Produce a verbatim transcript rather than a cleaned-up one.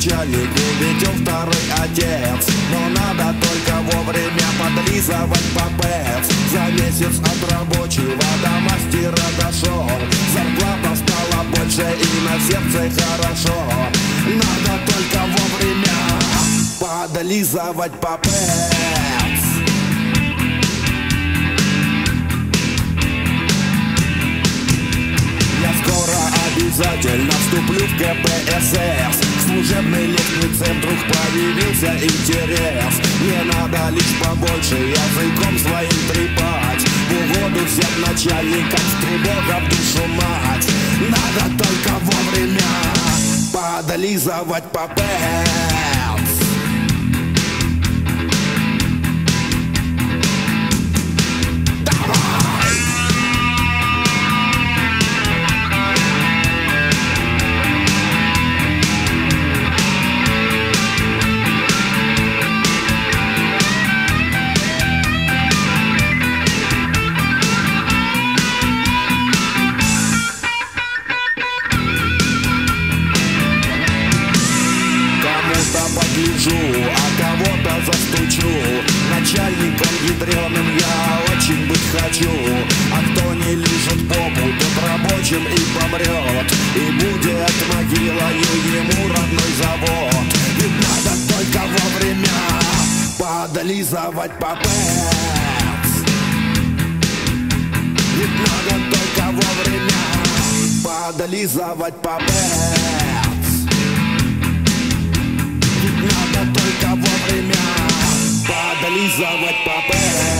начальнику, ведь он второй отец. Но надо только вовремя подлизывать попец. За месяц от рабочего до мастера дошел, зарплата стала больше и на сердце хорошо. Надо только вовремя подлизывать попец. Обязательно вступлю в ка пэ эс эс. К служебной лестнице вдруг появился интерес. Мне надо лишь побольше языком своим трепать, в угоду всем начальникам стребога в душу мать. Надо только вовремя подлизывать попец. А кого-то застучу, начальником ядреным я очень быть хочу. А кто не лижет попу, тот рабочим и помрет, и будет могилою ему родной завод. Ведь надо только вовремя подлизывать попец. Ведь надо только вовремя подлизывать попец. Надо только вовремя подлизывать попец.